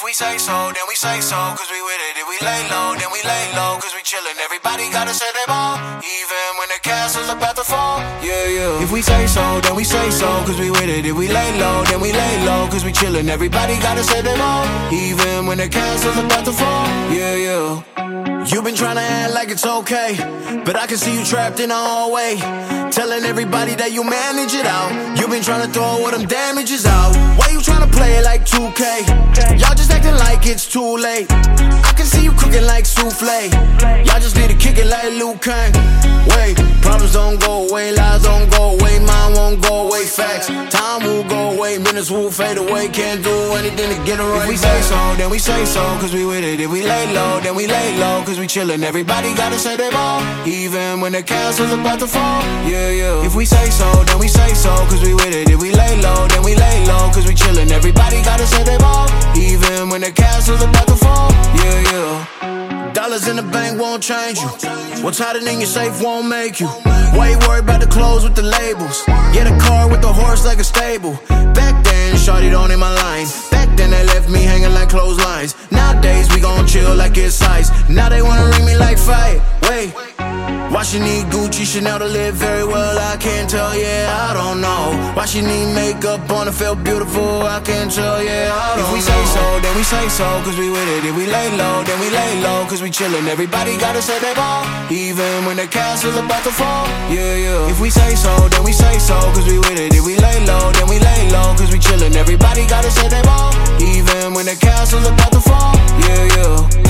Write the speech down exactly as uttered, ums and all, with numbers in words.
we say so, then we say so, cause we with it. If we lay low, then we lay low, cause we chillin'. Everybody gotta say they ball, even when the castle's about to fall. Yeah, yeah. If we say so, then we say so, cause we with it. If we lay low, then we lay low, cause we chillin'. Everybody gotta say they ball, even when the castle's about to fall. Yeah, yeah. You've been tryna act like it's okay, but I can see you trapped in a hallway, telling everybody that you manage it out. You've been tryna throw all them damages out. Why you tryna play it like two K? Y'all just acting like it's too late. I can see you cooking like souffle. Y'all just need to kick it like Liu Kang. Wait, problems don't go away, lies don't go away, mine won't go away, facts. Time will go away, minutes will fade away. Can't do anything to get it right. If we say so, then we say so, cause we with it. If we lay low, then we lay low, cause we chillin'. Everybody gotta say they ball, even when the castle's about to fall. Yeah, yeah. If we say so, then we say so, cause we with it. If we lay low, then we lay low, cause we chillin'. Everybody gotta say they ball, even when the castle's about to fall. Yeah, yeah. Dollars in the bank won't change you. What's hiding in your safe won't make you. Why you worried about the clothes with the labels? Get a car with the horse like a stable. Back then, shawty don't in my line. Back then they left me hanging like clotheslines. Nowadays we gon' chill like it's ice. Now they wanna ring me like fight. Wait, why she need Gucci, Chanel to live very well? I can't tell, yeah, I don't know. Why she need makeup on her, feel beautiful? I can't tell, yeah, I don't know. If we say so, then we say so, cause we with it. If we lay low, then we lay low, cause we chillin'. Everybody gotta say they ball, even when the castle's about to fall. Yeah, yeah. If we say so, then we say so, cause we with it. If we lay low, then we lay low, cause we chillin'. Everybody gotta say they ball, even when the castle's about to fall. Yeah, yeah.